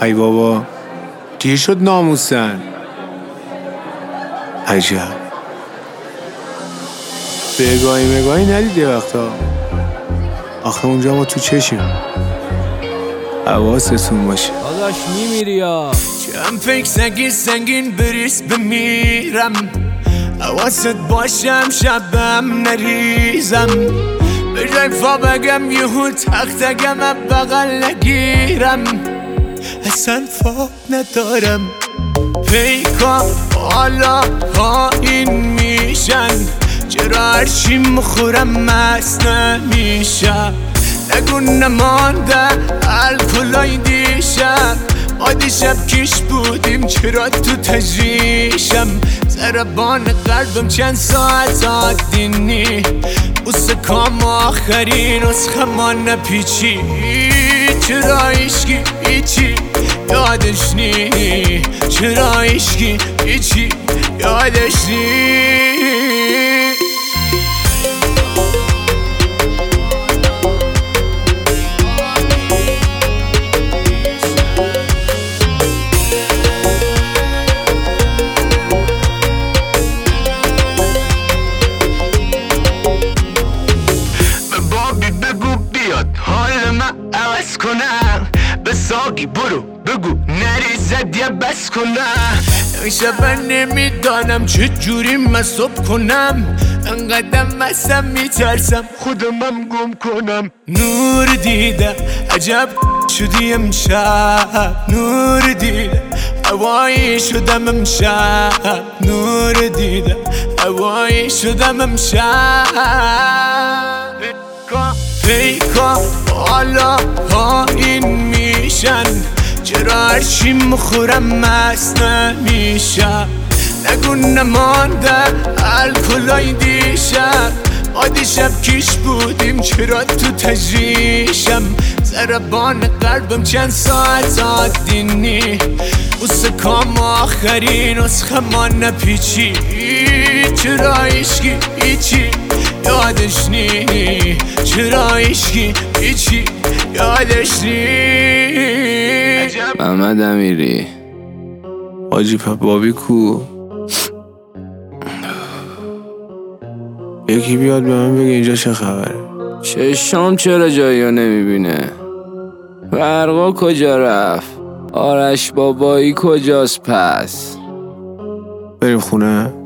ای بابا دیر شد ناموسن. عجب بگاهی مگاهی ندیده وقتا. آخه اونجا ما تو چشیم. حواستون باشه داداش میمیری یا چند فکر سنگین بریز بمیرم. حواست باشم شبم نریزم. به جای فا بگم یهو تختگم بغل نگیرم. اصلا فا ندارم. پیکا حالا پایین میشن. چرا هرچی مخورم مست نمیشم. نگو نمانده الکلای دیشب. ما دیشب کیش بودیم چرا تو تجریشم. ضربان قلبم چند ساعت آدینی. بوسه کام آخرین نسخه ما نپیچی. چرا عشقی ایچی یادش نی. چرا عشقی ایچی یادش نی. به ساقی برو بگو نریزد یا بس کنم. این شب نمیدانم چه جوری مصاب کنم. انقدر مستم میترسم خودمم گم کنم. نور دیدم عجب شدی امشب. نور دیدم هوایی شدم امشب. نور دیدم هوایی شدم امشب. پیکا حالا پایین میشن. چرا هرچی مخورم مست نمیشم. نگو نمانده الکلای دیشب. ما دیشب کیش بودیم چرا تو تجریشم. ضربان قلبم چند ساعت آدینی. بوسه کام آخرین نسخه ما نپیچی. چرا عشقی ایچی یادش نی. چرا عشقی ایچی یادش نی. محمد امیری حاجی بابی کو. یکی بیاد به من بگه اینجا چه خبره. چشام چرا جایی رو نمیبینه. برقا کجا رفت. آرش بابایی کجاست پس. بریم خونه.